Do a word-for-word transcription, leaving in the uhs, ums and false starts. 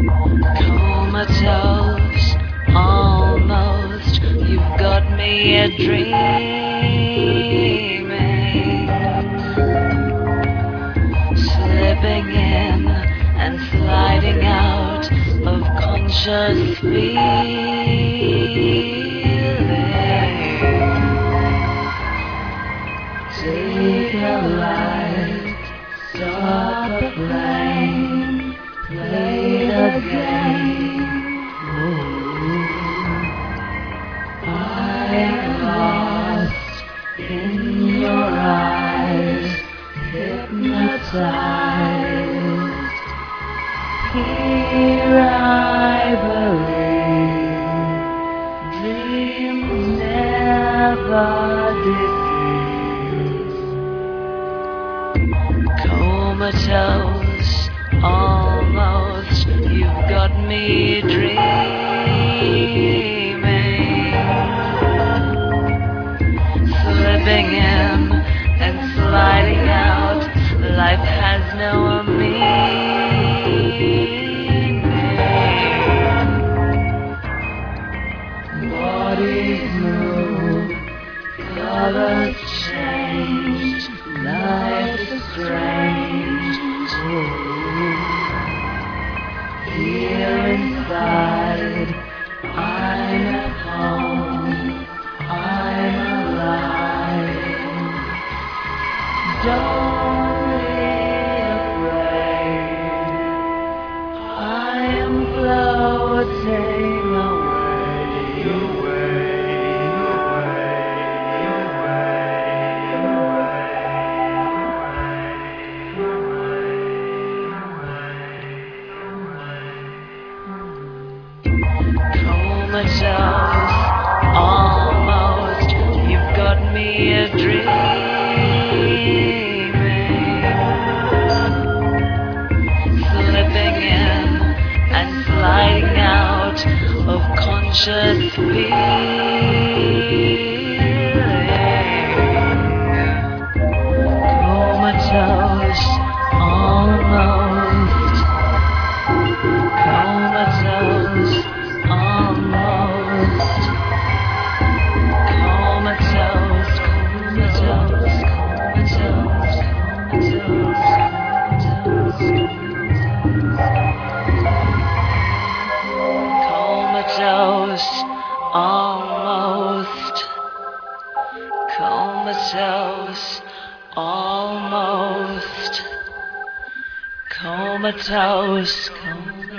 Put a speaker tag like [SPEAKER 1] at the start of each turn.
[SPEAKER 1] Comatose, almost. You've got me a dreaming, slipping in and sliding out of conscious feeling. Take a light, stop the flame, play the game. Ooh. I am lost in your eyes, hypnotized. Here I believe dreams never deceive. Comatose, almost. You've got me dreaming, slipping in and sliding out. Life has no meaning. Bodies move, colors change, life is strange. Ooh. Here inside, I'm at home, I'm alive. Don't be afraid, I am floating away, away, away, Comatose, almost. You've got me a dreaming, slipping in and sliding out of conscious feeling. Comatose, almost. Comatose, almost. Comatose, comatose, comatose, comatose, comatose, almost. Comatose, almost. Comatose, comatose.